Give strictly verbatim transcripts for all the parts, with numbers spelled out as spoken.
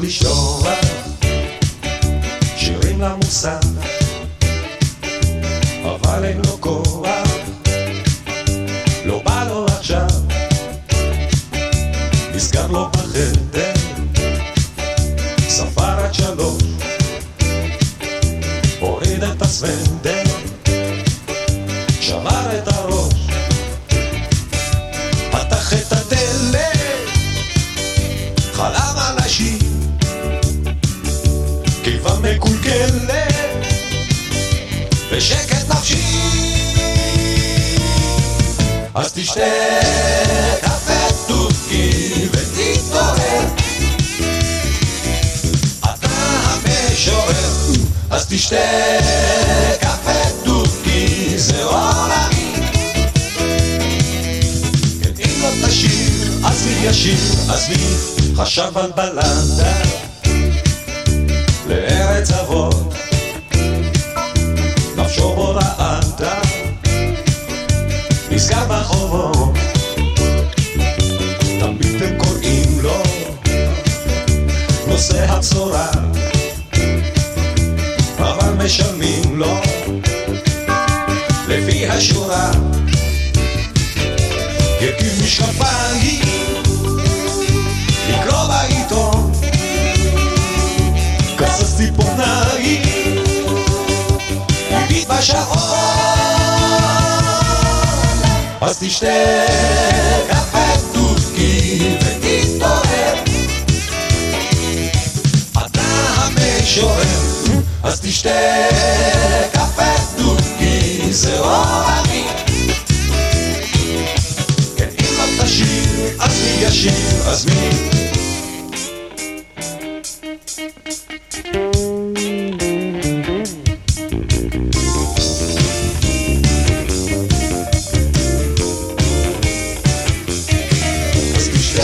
לשלוח שירים למוסר, אבל אין לו כוח, לא בא לו עכשיו, נסגר לו בחדר, ספר עד שלוש, הוריד את הסוודר, שבר את הראש, פתח את הדלת, חלם אנשים, קיבה מקולקלת, ושקט נפשי. אז תשתה קפה טורקי ותתעורר, אתה המשורר. אז תשתה קפה טורקי, זה עולמי, כן אם לא תשיר אז מי ישיר, אז מי חשב על בלדה לארץ אבות, נפשו בו רעדה, נזכר בחובות, תמיד הם קוראים לו נושא הבשורה, אבל משלמים לו לפי השורה. יקים משקפיים, לקרוא בעיתון, כסס ציפורניים, הביט בשעון. אז תשתה קפה טורקי ותתעורר, אתה המשורר. אז תשתה קפה טורקי, זה עולמי, כן אם לא תשיר אז מי ישיר, אז מי. אז תשתה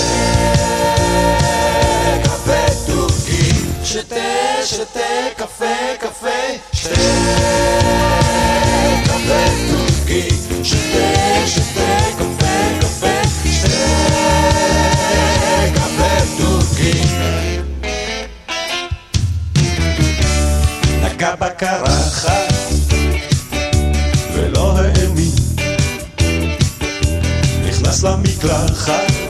קפה טורקי, שתה שתה קפה קפה, שתה קפה טורקי, שתה שתה קפה קפה, שתה קפה טורקי. נגע בקרחת